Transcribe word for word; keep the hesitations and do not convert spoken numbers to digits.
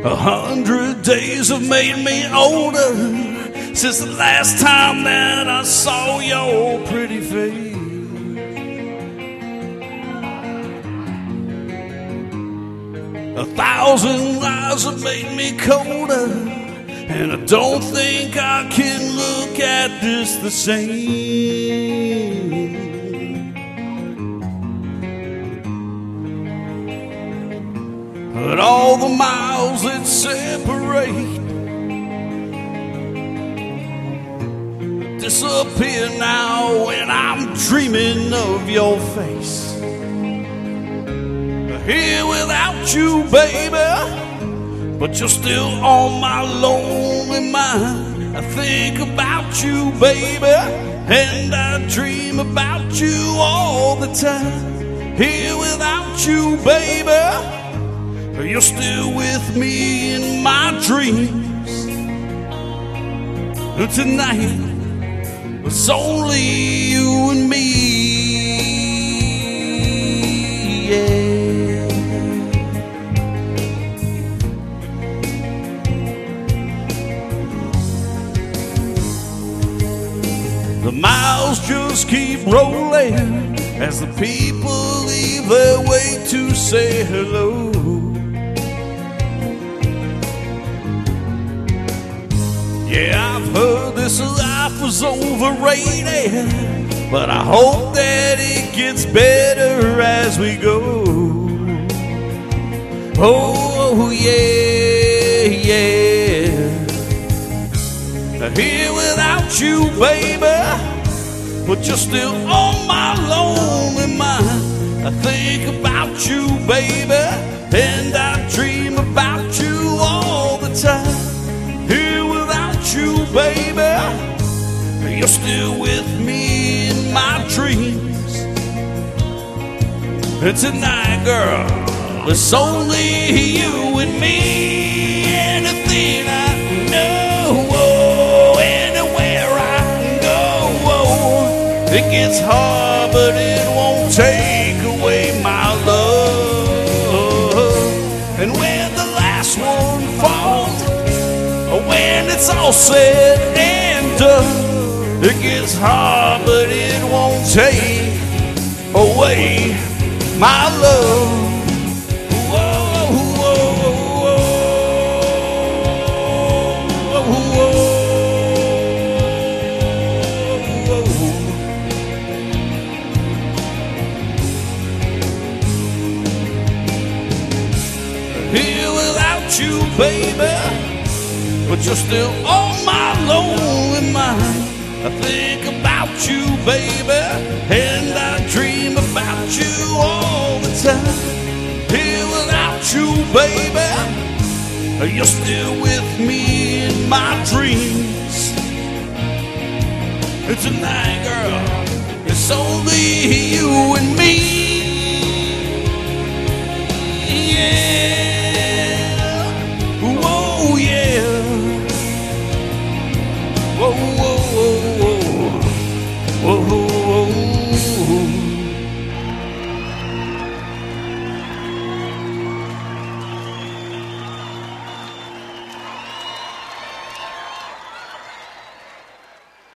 A hundred days have made me older since the last time that I saw your pretty face. A thousand lives have made me colder, and I don't think I can look at this the same. But all the miles that separate disappear now when I'm dreaming of your face. Here without you, baby, but you're still on my lonely mind. I think about you, baby, and I dream about you all the time. Here without you, baby, you're still with me in my dreams. Tonight, it's only you and me, yeah. The miles just keep rolling as the people leave their way to say hello. Yeah, I've heard this life was overrated, but I hope that it gets better as we go. Oh, yeah, yeah. Here without you, baby, but you're still on my lonely mind. I think about you, baby, and I dream about you all the time. Here without you, baby, you're still with me in my dreams. And tonight, girl, it's only you and me. Anything I know, oh, anywhere I go, oh, it gets hard, but it won't take away my love. And when the last one falls, when it's all said and done, it gets hard, but it won't take away my love. Whoa, whoa, whoa, whoa, whoa. Here without you, baby, but you're still on my lonely mind. I think about you, baby, and I dream about you all the time. Here without you, baby, you're still with me in my dreams. And tonight, girl, it's only you and me.